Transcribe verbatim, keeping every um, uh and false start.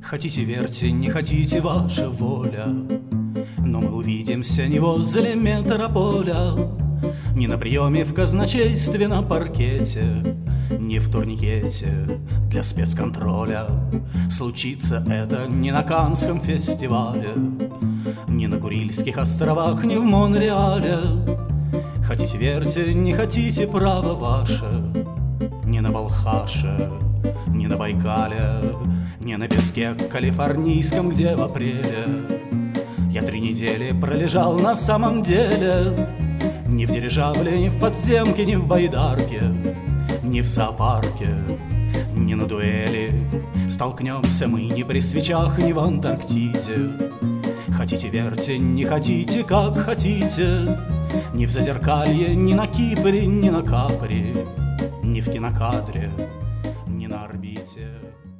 Хотите верьте, не хотите, ваша воля, но мы увидимся не возле метрополя, не на приеме в казначействе на паркете, не в турникете для спецконтроля. Случится это не на Каннском фестивале, не на Курильских островах, не в Монреале. Хотите верьте, не хотите, право ваше, не на Балхаше, не на Байкале, не на песке калифорнийском, где в апреле я три недели пролежал на самом деле. Ни в дирижабле, ни в подземке, ни в байдарке, ни в зоопарке, ни на дуэли столкнемся мы ни при свечах, ни в Антарктиде. Хотите верьте, не хотите, как хотите, ни в Зазеркалье, ни на Кипре, ни на Капри, ни в кинокадре, ни на орбите.